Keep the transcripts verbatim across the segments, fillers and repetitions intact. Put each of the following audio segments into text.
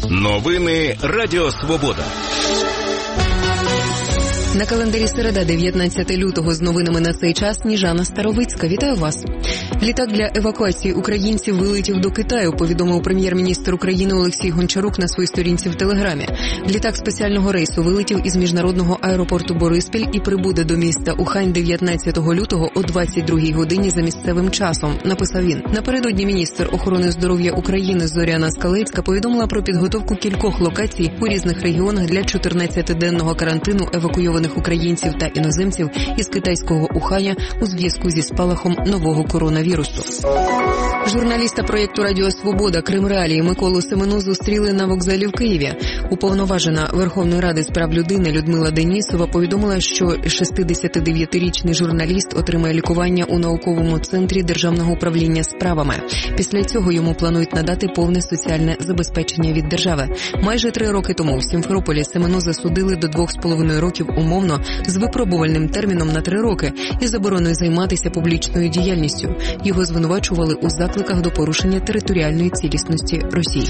Новини Радіо Свобода. На календарі середа, дев'ятнадцяте лютого, з новинами на цей час Сніжана Старовицька. Вітаю вас. Літак для евакуації українців вилетів до Китаю, повідомив прем'єр-міністр України Олексій Гончарук на своїй сторінці в Телеграмі. Літак спеціального рейсу вилетів із міжнародного аеропорту Бориспіль і прибуде до міста Ухань дев'ятнадцятого лютого о двадцять другій годині за місцевим часом, написав він. Напередодні міністр охорони здоров'я України Зоряна Скалецька повідомила про підготовку кількох локацій у різних регіонах для чотирнадцятиденного карантину евакуйованих українців та іноземців із китайського Уханя у зв'язку зі спалахом нового коронавірусу. Журналіста проєкту «Радіо Свобода» Крим Реалії Миколу Семену зустріли на вокзалі в Києві. Уповноважена Верховної Ради з прав людини Людмила Денісова повідомила, що шістдесятидев'ятирічний журналіст отримає лікування у науковому центрі Державного управління справами. Після цього йому планують надати повне соціальне забезпечення від держави. Майже три роки тому в Сімферополі Семену засудили до двох з половиною років умовно з випробувальним терміном на три роки і забороною займатися публічною діяльністю. Його звинувачували у закликах до порушення територіальної цілісності Росії.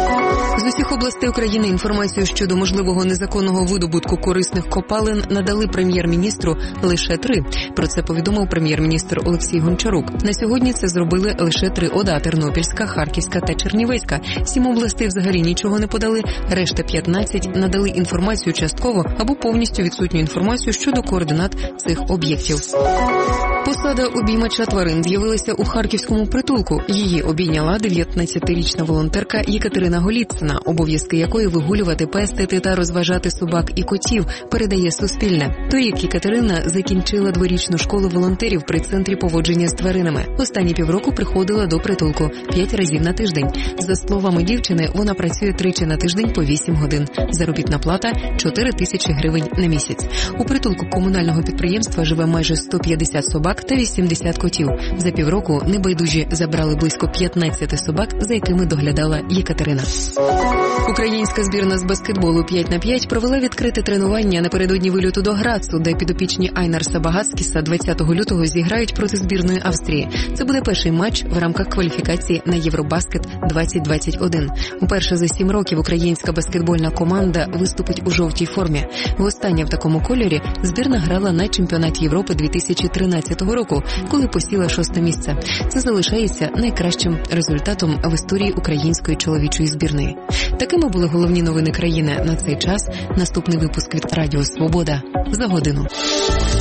З усіх областей України інформацію щодо можливого незаконного видобутку корисних копалин надали прем'єр-міністру лише три. Про це повідомив прем'єр-міністр Олексій Гончарук. На сьогодні це зробили лише три ОДА – Тернопільська, Харківська та Чернівецька. Сім областей взагалі нічого не подали, решта п'ятнадцять надали інформацію частково або повністю відсутню інформацію щодо координат цих об'єктів. Посада обіймача тварин з'явилася у харківському притулку. Її обійняла дев'ятнадцятирічна волонтерка Єкатерина Голіцина, обов'язки якої вигулювати, пестити та розважати собак і котів, передає Суспільне. Торік Єкатерина закінчила дворічну школу волонтерів при центрі поводження з тваринами. Останні півроку приходила до притулку п'ять разів на тиждень. За словами дівчини, вона працює тричі на тиждень по вісім годин. Заробітна плата – чотири тисячі гривень на місяць. У притулку комунального підприємства живе майже сто п'ятдесят собак та вісімдесят котів. За півроку небайдужі забрали близько п'ятнадцять собак, за якими доглядала Єкатерина. Українська збірна з баскетболу п'ять на п'ять провела відкрите тренування напередодні вильоту до Грацу, де підопічні Айнарса Багацкіса двадцятого лютого зіграють проти збірної Австрії. Це буде перший матч в рамках кваліфікації на Євробаскет двадцять двадцять один. Уперше за сім років українська баскетбольна команда виступить у жовтій формі. Востаннє в такому кольорі збірна грала на чемпіонаті Європи дві тисячі тринадцятого року, коли посіла шосте місце. Це залишається найкращим результатом в історії української чоловічої збірної. Такими були головні новини країни на цей час. Наступний випуск від Радіо Свобода за годину.